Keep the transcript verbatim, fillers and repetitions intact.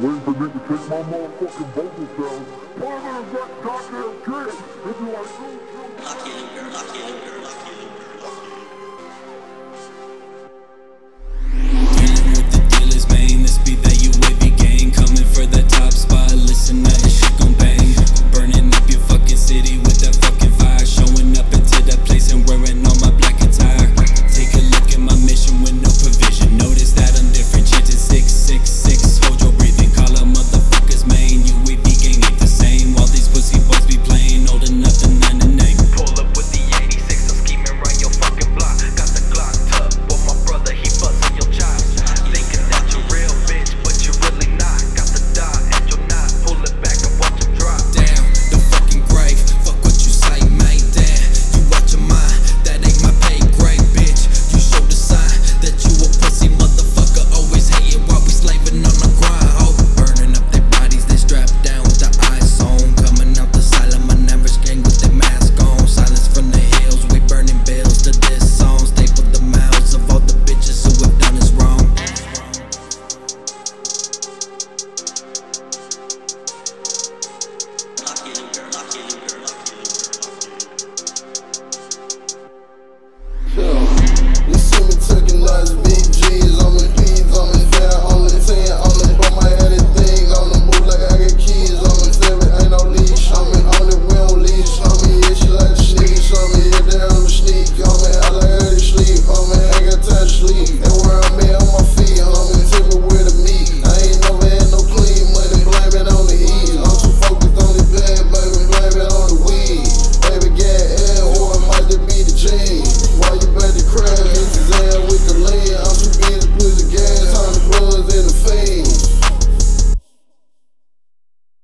waiting for me to take my motherfucking vocal sound, put it in that goddamn kid, and be like, Lock in, lock in, lock in.